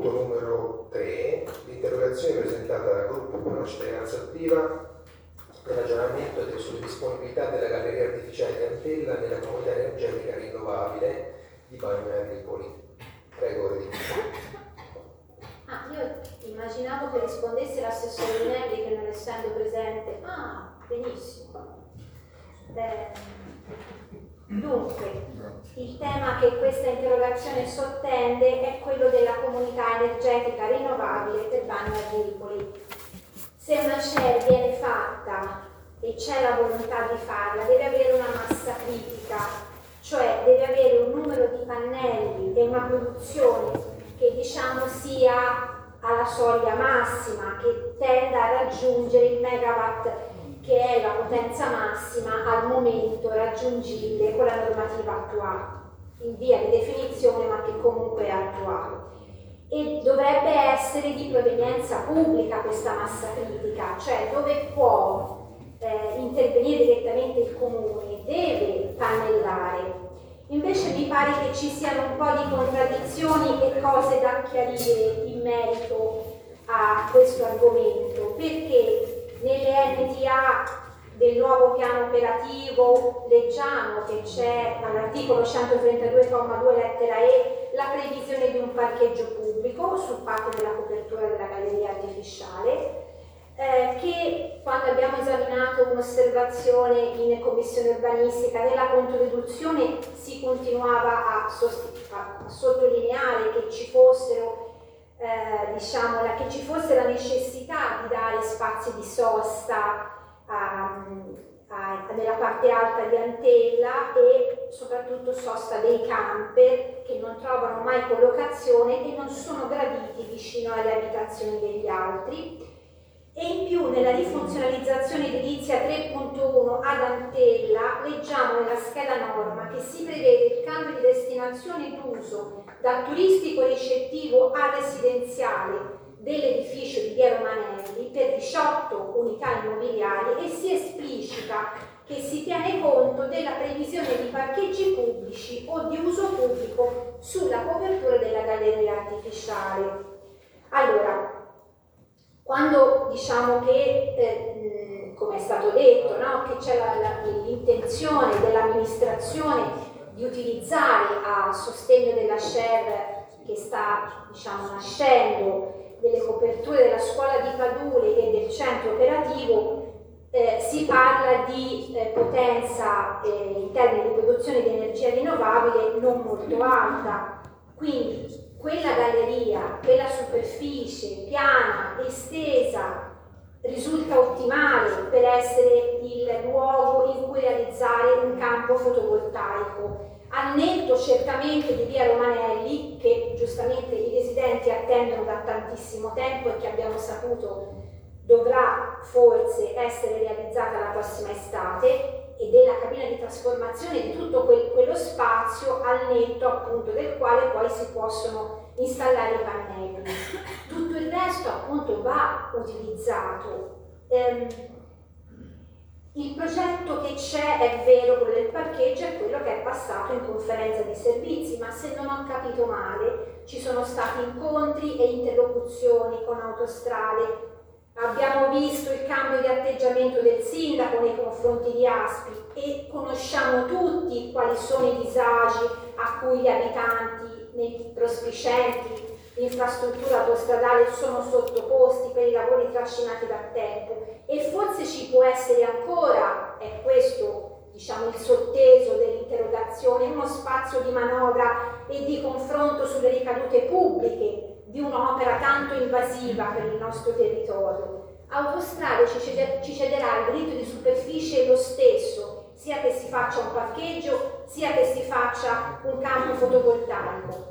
punto numero 3, l'interrogazione presentata dal gruppo per una cittadinanza attiva per ragionamento sulle disponibilità della galleria artificiale di Antella nella comunità energetica rinnovabile di Bagno Agricoli. Prego, Redizia. Io immaginavo che rispondesse l'assessore Lunelli, che non essendo presente. Benissimo. Dunque, il tema che questa interrogazione sottende è quello della comunità energetica rinnovabile per Bagno Agricoli. Se una SCER viene fatta e c'è la volontà di farla, deve avere una massa critica, cioè deve avere un numero di pannelli e una produzione che diciamo sia alla soglia massima, che tenda a raggiungere il megawatt, che è la potenza massima al momento raggiungibile con la normativa attuale, in via di definizione ma che comunque è attuale. E dovrebbe essere di provenienza pubblica questa massa critica, cioè dove può intervenire direttamente il comune, deve pannellare. Invece mi pare che ci siano un po' di contraddizioni e cose da chiarire in merito a questo argomento, perché nelle NTA del nuovo piano operativo leggiamo che c'è all'articolo 132,2 lettera E la previsione di un parcheggio pubblico sul patto della copertura della galleria artificiale, che quando abbiamo esaminato un'osservazione in commissione urbanistica nella controdeduzione si continuava a sottolineare che ci fossero che ci fosse la necessità di dare spazi di sosta nella parte alta di Antella e soprattutto sosta dei camper che non trovano mai collocazione e non sono graditi vicino alle abitazioni degli altri. E in più nella rifunzionalizzazione edilizia 3.1 ad Antella leggiamo nella scheda norma che si prevede il cambio di destinazione d'uso da turistico ricettivo a residenziale dell'edificio di Via Romanelli per 18 unità immobiliari e si esplicita che si tiene conto della previsione di parcheggi pubblici o di uso pubblico sulla copertura della galleria artificiale. Allora, quando diciamo che, come è stato detto, no, che c'è l'intenzione dell'amministrazione di utilizzare a sostegno della SCER che sta nascendo, delle coperture della scuola di Padule e del centro operativo, si parla di potenza in termini di produzione di energia rinnovabile non molto alta, quindi quella galleria, quella superficie piana, estesa, risulta ottimale per essere il luogo in cui realizzare un campo fotovoltaico, al netto certamente di Via Romanelli, che giustamente i residenti attendono da tantissimo tempo e che abbiamo saputo dovrà forse essere realizzata la prossima estate, e della cabina di trasformazione di tutto quello spazio al netto appunto del quale poi si possono installare i pannelli. Tutto il resto appunto va utilizzato. Il progetto che c'è, è vero, quello del parcheggio, è quello che è passato in conferenza di servizi, ma se non ho capito male ci sono stati incontri e interlocuzioni con Autostrade. Abbiamo visto il cambio di atteggiamento del sindaco nei confronti di Aspi e conosciamo tutti quali sono i disagi a cui gli abitanti nei prospicienti di infrastruttura autostradale sono sottoposti per i lavori trascinati da tempo, e forse ci può essere ancora, è questo il sotteso dell'interrogazione, uno spazio di manovra e di confronto sulle ricadute pubbliche di un'opera tanto invasiva per il nostro territorio. Autostrade ci cederà il diritto di superficie lo stesso, sia che si faccia un parcheggio, sia che si faccia un campo fotovoltaico.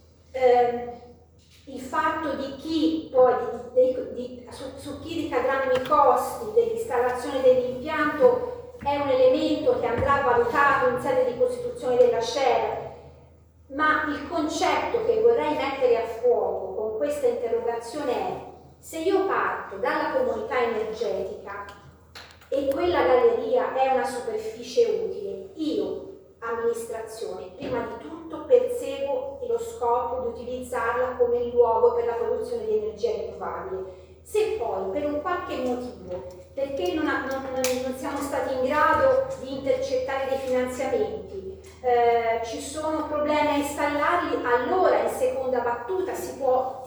Il fatto di chi poi, su chi ricadranno i costi dell'installazione dell'impianto è un elemento che andrà valutato in sede di costituzione della SCER, ma il concetto che vorrei mettere a fuoco con questa interrogazione è: se io parto dalla comunità energetica e quella galleria è una superficie utile, io amministrazione. Prima di tutto perseguo lo scopo di utilizzarla come luogo per la produzione di energia rinnovabile. Se poi per un qualche motivo, perché non siamo stati in grado di intercettare dei finanziamenti, ci sono problemi a installarli, allora in seconda battuta si può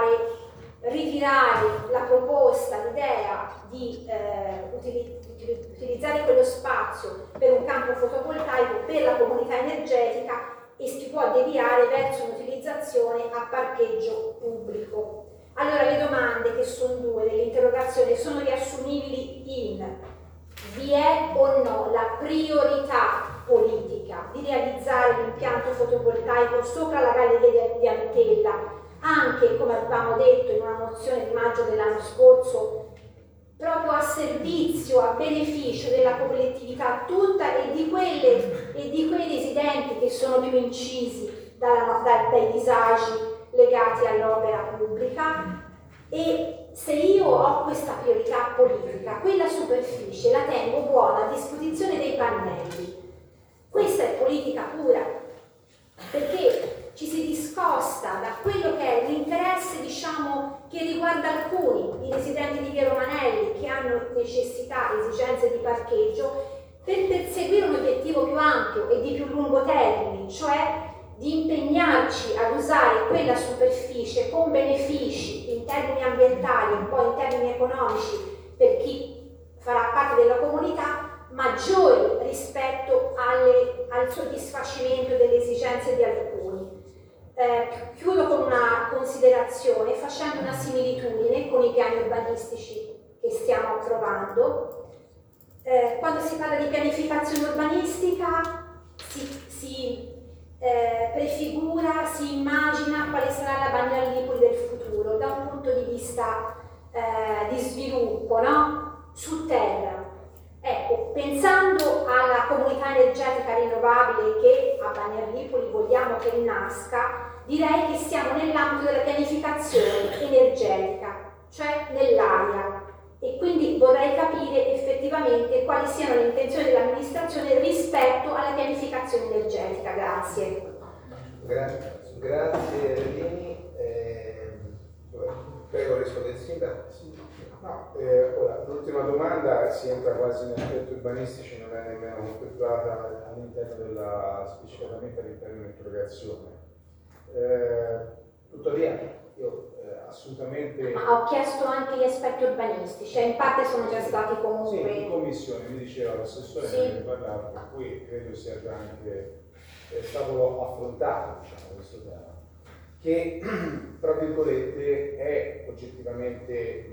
ritirare la proposta, l'idea di utilizzare quello spazio per un campo fotovoltaico per la comunità energetica e si può deviare verso un'utilizzazione a parcheggio pubblico. Allora le domande, che sono due dell'interrogazione, sono riassumibili in: vi è o no la priorità politica di realizzare l'impianto fotovoltaico sopra la galleria di Antella, anche, come avevamo detto in una mozione di maggio dell'anno scorso, proprio a servizio, a beneficio della collettività tutta e di quei residenti che sono più incisi dai disagi legati all'opera pubblica? E se io ho questa priorità politica, quella superficie la tengo buona a disposizione dei pannelli. Questa è politica pura, perché ci si discosta da quello che è l'interesse, diciamo, che riguarda alcuni, i residenti di Via Romanelli, che hanno necessità, esigenze di parcheggio, per perseguire un obiettivo più ampio e di più lungo termine, cioè di impegnarci ad usare quella superficie con benefici in termini ambientali e un po' in termini economici per chi farà parte della comunità, maggiori rispetto al soddisfacimento delle esigenze di alcuni. Chiudo con una considerazione, facendo una similitudine con i piani urbanistici che stiamo approvando. Quando si parla di pianificazione urbanistica si prefigura, si immagina quale sarà la Bagnalipoli del futuro da un punto di vista di sviluppo, no? Su terra. Ecco, pensando alla comunità energetica rinnovabile che a Bagnalipoli vogliamo che nasca, direi che siamo nell'ambito della pianificazione energetica, cioè nell'area, e quindi vorrei capire effettivamente quali siano le intenzioni dell'amministrazione rispetto alla pianificazione energetica. Grazie. Grazie Rini. Prego, risponde il sindaco. No, ora, l'ultima domanda si entra quasi in aspetti urbanistici, non è nemmeno contemplata specificatamente all'interno dell'interrogazione. Tuttavia, io assolutamente... Ma ho chiesto anche gli aspetti urbanistici, cioè in parte sono già stati comunque... Sì, in commissione mi diceva l'assessore, sì, ne parlava, per cui credo sia già anche stato affrontato, diciamo, questo tema, che, tra virgolette, è oggettivamente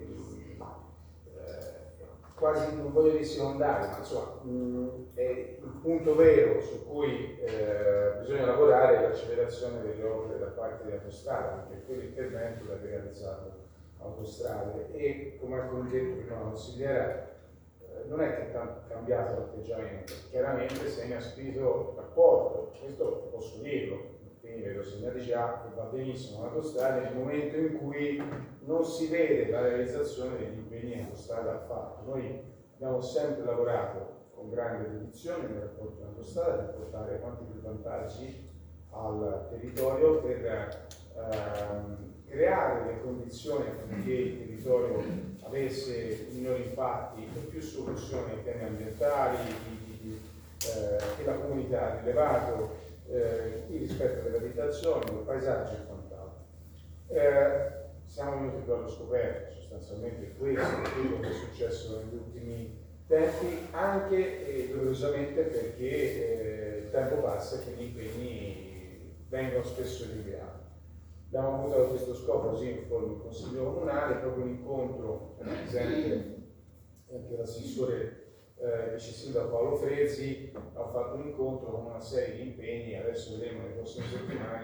quasi, non voglio dire secondario, ma insomma è il punto vero su cui bisogna lavorare, l'accelerazione delle opere da parte di Autostrade, perché quell'intervento l'ha realizzato Autostrade e, come ha detto prima la consigliera, non è che ha cambiato l'atteggiamento, chiaramente si è inasprito il rapporto, questo posso dirlo. Quindi vedo segnali già che va benissimo l'autostrada nel momento in cui non si vede la realizzazione degli impegni che l'autostrada ha fatto. Noi abbiamo sempre lavorato con grande dedizione nel rapporto con l'autostrada per portare quanti più vantaggi al territorio, per creare le condizioni affinché il territorio avesse minori impatti e più soluzioni ai temi ambientali che la comunità ha rilevato. Il rispetto delle abitazioni, del paesaggio e quant'altro. Siamo venuti più allo scoperto, sostanzialmente questo è quello che è successo negli ultimi tempi, anche e doverosamente perché il tempo passa e che gli impegni vengono spesso rinviati. Abbiamo avuto a questo scopo, così in forma il Consiglio Comunale, proprio un incontro presente anche l'assessore vice sindaco Paolo Frezzi, ha fatto un incontro con una serie di impegni. Adesso vedremo nelle prossime settimane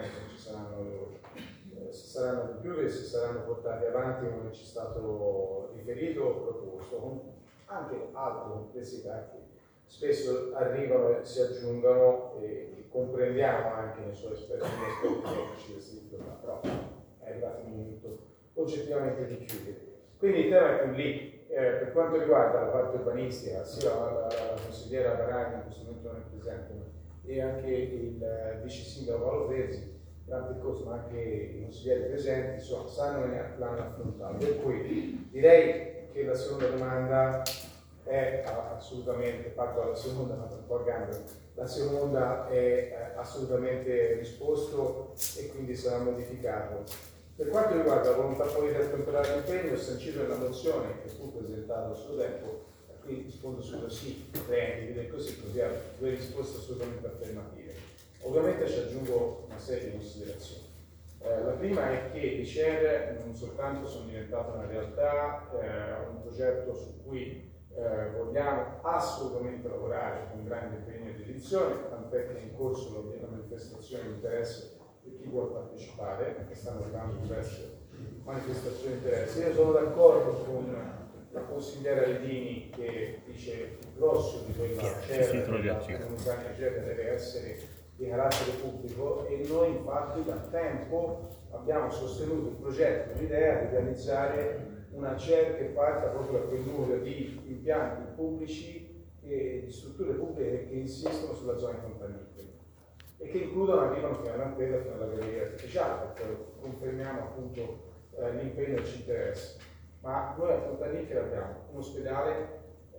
se ci saranno di più e se saranno portati avanti come ci è stato riferito o proposto, con anche altre complessità che spesso arrivano e si aggiungono e comprendiamo anche nei suoi aspetti tecnici questi problemi, però è arrivato il momento oggettivamente di chiudere. Quindi il tema è più lì. Per quanto riguarda la parte urbanistica, sia la consigliera Baraghi in questo momento non è presente, e anche il vice sindaco Paolo Fresi, grande percorso, ma anche i consiglieri presenti, insomma, sanno e l'hanno affrontato. Per cui direi che la seconda domanda è assolutamente, parto dalla seconda, ma un po' a gambe, la seconda è assolutamente risposto e quindi sarà modificato. Per quanto riguarda la volontà politica di temporale impegno, ho sancito nella mozione che fu presentata a suo tempo, qui rispondo subito sì, prendere così ha due risposte assolutamente affermative. Ovviamente ci aggiungo una serie di considerazioni. La prima è che i CER non soltanto sono diventati una realtà, un progetto su cui vogliamo assolutamente lavorare con grande impegno di edizione, tant'è che è in corso la manifestazione di interesse per chi vuole partecipare, perché stanno arrivando diverse manifestazioni di interesse. Io sono d'accordo con la consigliera Ledini che dice il grosso di quella CER, la comunità energetica deve essere di carattere pubblico, e noi infatti da tempo abbiamo sostenuto il progetto, l'idea di realizzare una CER che parta proprio da quel numero di impianti pubblici e di strutture pubbliche che insistono sulla zona contaminante e che arrivano fino all'Antella, fino alla galleria artificiale, perché confermiamo appunto l'impegno che ci interessa. Ma noi a Fontanicchia abbiamo un ospedale,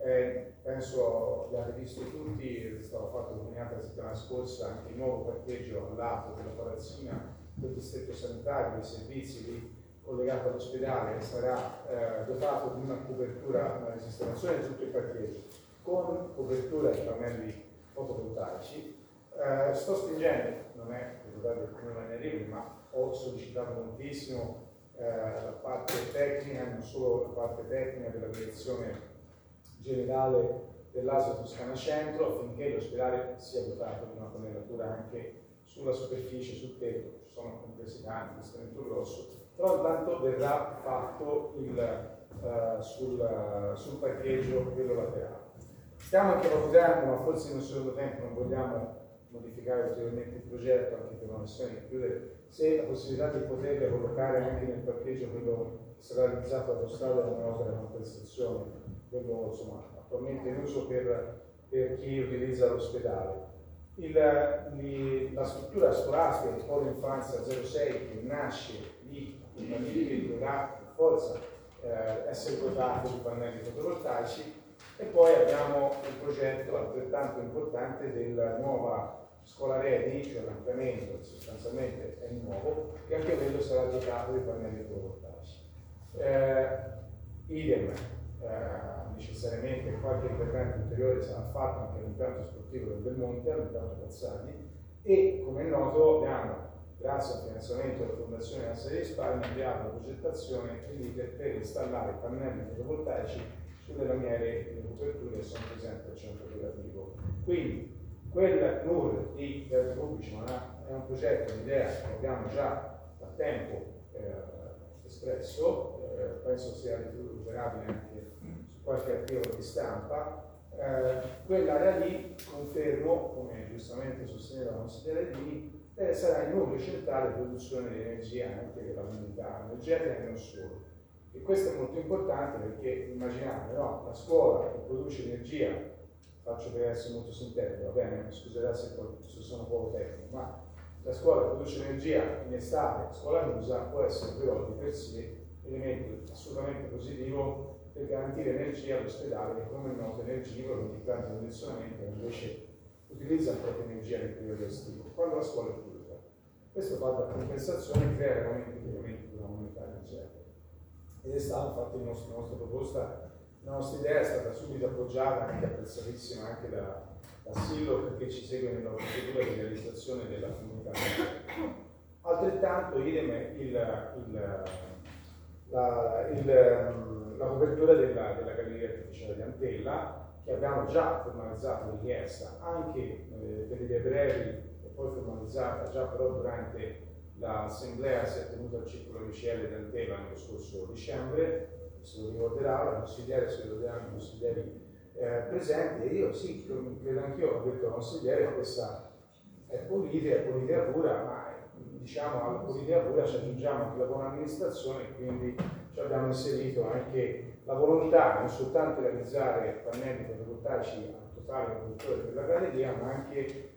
penso l'avete visto tutti, è stato fatto comunicato la settimana scorsa anche il nuovo parcheggio al lato della palazzina del distretto sanitario, dei servizi lì collegato all'ospedale, sarà dotato di una copertura, una sistemazione di tutto il parcheggio con copertura di pannelli fotovoltaici. Sto spingendo, non è ricordate come non è arrivi, ma ho sollecitato moltissimo la parte tecnica, non solo la parte tecnica della direzione generale dell'ASL Toscana Centro, affinché l'ospedale sia dotato di una pannellatura anche sulla superficie, sul tetto. Ci sono complessità anche estremamente grosso, però intanto verrà fatto sul parcheggio quello laterale. Stiamo anche valutando, ma forse in un secondo tempo non vogliamo modificare ulteriormente il progetto, anche per una questione di chiudere, se la possibilità di poterle collocare anche nel parcheggio quello che sarà realizzato dall'Autostrada è un'opera di compensazione, quello insomma attualmente in uso per chi utilizza l'ospedale. La struttura scolastica del Polo Infanzia 06 che nasce lì, in Manili, dovrà per forza essere dotato di pannelli fotovoltaici, e poi abbiamo un progetto altrettanto importante della nuova scuola Redi, cioè l'ampliamento sostanzialmente è nuovo, che anche quello sarà dotato di pannelli fotovoltaici. Idem, necessariamente qualche intervento ulteriore sarà fatto anche all'impianto sportivo del Belmonte, all'impianto Cazzani, e come è noto abbiamo, grazie al finanziamento della Fondazione Cassa di Risparmio, avviato la progettazione per installare pannelli fotovoltaici sulle lamiere e le coperture che sono presenti al centro operativo. Quindi quel numero di impianti pubblici è un progetto, un'idea che abbiamo già da tempo espresso, penso sia recuperabile anche su qualche articolo di stampa. Quell'area lì, confermo, come giustamente sosteneva la consigliera Ledini, sarà il nucleo centrale di produzione di energia anche della comunità energetica e non solo. E questo è molto importante perché immaginate, no? La scuola che produce energia, faccio per essere molto sintetico, va bene, mi scuserà se sono poco tecnico, ma la scuola che produce energia in estate, scuola chiusa, può essere però di per sé elemento assolutamente positivo per garantire energia all'ospedale che, come è noto, è energivoro, quindi grande condizionamento, invece utilizza la propria energia nel periodo estivo, quando la scuola è chiusa. Questo fa da compensazione e crea veramente miglioramenti di una comunità energetica. Ed è stata infatti la nostra proposta, la nostra idea è stata subito appoggiata, anche apprezzatissima anche da Sillo, perché ci segue nella procedura di realizzazione della comunità. Altrettanto idem la copertura della galleria artificiale di Antella, che abbiamo già formalizzato richiesta anche per le vie brevi e poi formalizzata già però durante l'assemblea che si è tenuta al circolo UCL di Antella nello scorso dicembre, se lo ricorderà la consigliere, se lo ricorderanno i consiglieri presenti, e io sì, credo anch'io, ho detto al consigliere, questa è politica pura, ma diciamo alla politica pura ci aggiungiamo anche la buona amministrazione, e quindi ci abbiamo inserito anche la volontà non soltanto di realizzare pannelli fotovoltaici a totale copertura della galleria, ma anche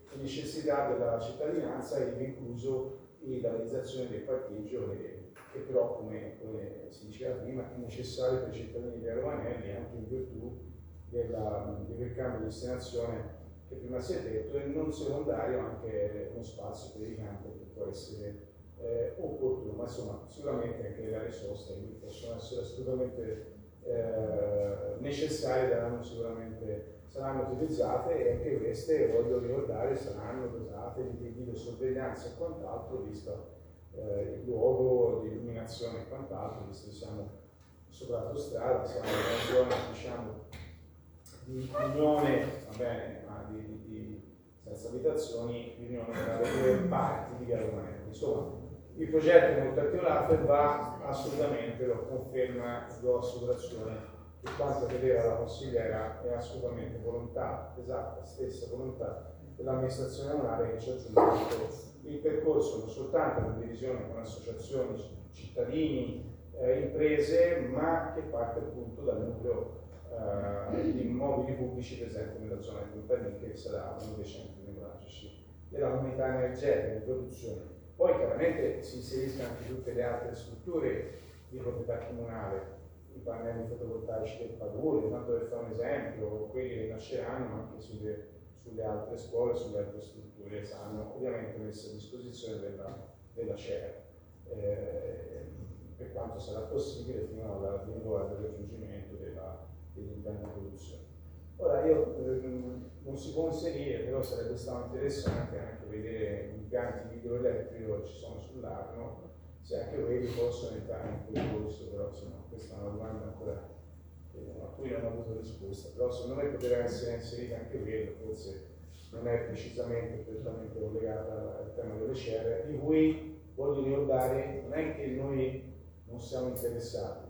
le necessità della cittadinanza, e incluso la realizzazione del parcheggio che però, come si diceva prima, è necessario per i cittadini di Romanelli anche in virtù del cambio di destinazione che prima si è detto, e non secondario anche uno spazio per i campi che può essere opportuno, ma insomma sicuramente anche le aree sosta che possono essere assolutamente necessarie, saranno utilizzate, e anche queste, voglio ricordare, saranno dotate di videosorveglianza e quant'altro, visto il luogo di illuminazione e quant'altro, visto che siamo sopra l'autostrada, siamo in una zona, diciamo, di riunione, va bene, ma senza abitazioni, riunione tra le due parti di Via Romanelli. Insomma, il progetto è molto articolato e va assolutamente, lo conferma, do assicurazione, che quanto vedeva la consigliera è assolutamente volontà, esatta, stessa volontà dell'amministrazione comunale, che ci ha aggiunto il percorso non soltanto in divisione con associazioni, cittadini, imprese, ma che parte appunto dal nucleo di immobili pubblici presenti nella zona di Montanicche, che sarà uno dei centri nevralgici della comunità energetica di produzione. Poi chiaramente si inseriscono anche tutte le altre strutture di proprietà comunale, i pannelli fotovoltaici del Padule, tanto per fare un esempio, quelli che nasceranno anche sulle altre scuole, sulle altre strutture, saranno ovviamente messe a disposizione della CER, per quanto sarà possibile fino al raggiungimento degli impianti di produzione. Ora non si può inserire, però sarebbe stato interessante anche vedere gli impianti idroelettrici che ci sono sull'Arno, se anche quelli possono entrare in quel corso, però insomma questa è una domanda ancora a cui non ho avuto risposta, però secondo me poteva essere inserita anche quello, forse non è precisamente perfettamente collegata al tema delle CER, di cui voglio ricordare, non è che noi non siamo interessati,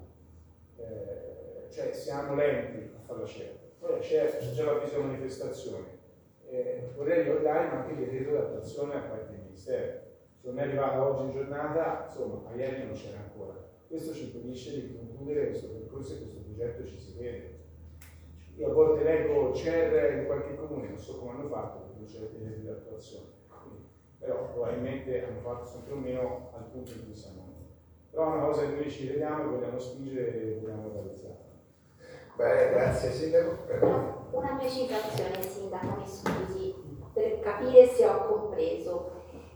cioè siamo lenti a fare la CER. Poi la CER c'è già l'avviso manifestazione, vorrei ricordare ma anche il decreto di attuazione da parte del Ministero. Se non è arrivata oggi in giornata, insomma, a ieri non c'era ancora. Questo ci impedisce di concludere questo percorso e questo progetto ci si vede. Io a volte leggo CER in qualche comune, non so come hanno fatto, perché non c'è il decreto di attuazione. Però probabilmente hanno fatto sempre o meno al punto in cui siamo noi. Però è una cosa che noi ci vediamo, vogliamo spingere e vogliamo realizzare. Bene, grazie Sindaco. Una precisazione, Sindaco, mi scusi, per capire se ho compreso.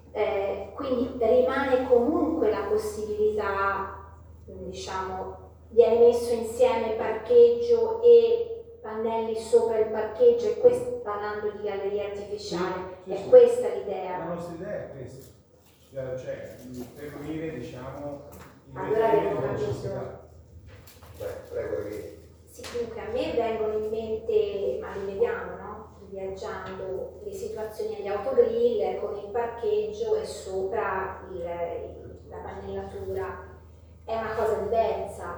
Quindi rimane comunque la possibilità, diciamo, viene messo insieme parcheggio e pannelli sopra il parcheggio, e questo parlando di gallerie artificiali, è questa l'idea? La nostra idea è questa, cioè per unire, diciamo, allora necessità. Prego, Rivini. Sì, dunque a me vengono in mente, ma li vediamo, no? Viaggiando, le situazioni agli autogrill con il parcheggio e sopra la pannellatura. È una cosa diversa,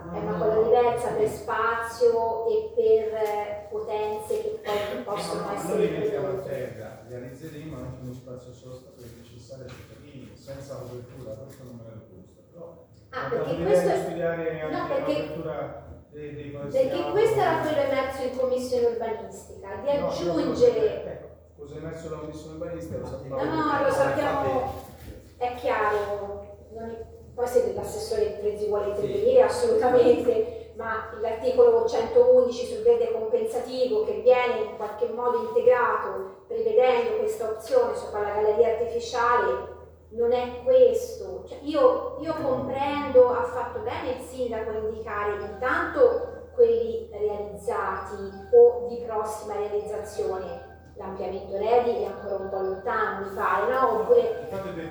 per spazio e per potenze che poi possono essere. Noi mettiamo a terra, realizzeremo anche uno spazio sosta per il necessario ai cittadini, senza copertura, questo non me l'ha proposto. Però perché questo è studiare anche no, l'apertura perché questo era quello emerso in commissione urbanistica, di aggiungere. Cosa è emerso la commissione urbanistica? Lo sappiamo. No, lo sappiamo, è chiaro. Poi se l'assessore Prezzi vuole intervenire, assolutamente, ma l'articolo 111 sul verde compensativo, che viene in qualche modo integrato prevedendo questa opzione sopra la galleria artificiale, non è questo. Cioè, io comprendo, ha fatto bene il sindaco a indicare intanto quelli realizzati o di prossima realizzazione. L'ampliamento Redi è ancora un po' lontano, mi pare, no? Oppure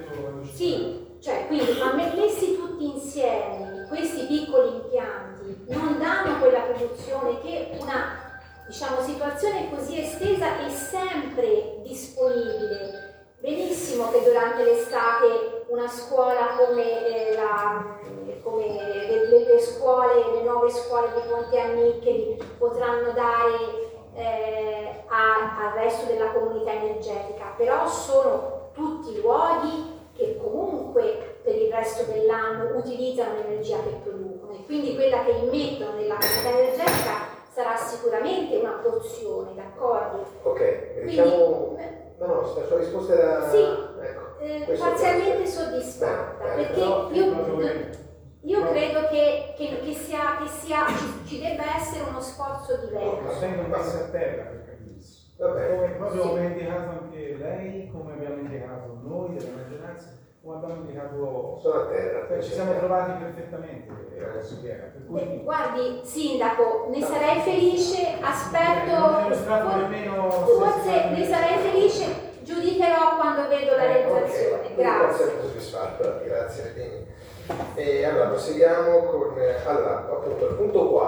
sì, cioè quindi ma messi tutti insieme questi piccoli impianti non danno quella produzione che una, diciamo, situazione così estesa è sempre disponibile. Benissimo che durante l'estate una scuola come le scuole, le nuove scuole di Ponte Anniccheri potranno dare al resto della comunità energetica, però sono tutti luoghi che comunque per il resto dell'anno utilizzano l'energia che producono, e quindi quella che immettono nella comunità energetica sarà sicuramente una porzione, d'accordo? Ok, diciamo. No, la sua risposta era... Sì, ecco, parzialmente soddisfatta, perché io credo che ci debba essere uno sforzo diverso. Vengono messi a terra per capirsi. Proprio come ha indicato anche lei, come abbiamo indicato noi della maggioranza, come abbiamo indicato... Sono a terra. Ci siamo trovati perfettamente, consigliera. Guardi, Sindaco, ne sarei felice, aspetto, forse ne sarei felice, giudicherò quando vedo la realizzazione. Okay. Grazie. Sono soddisfatto, grazie Redini. E allora proseguiamo con appunto il punto 4.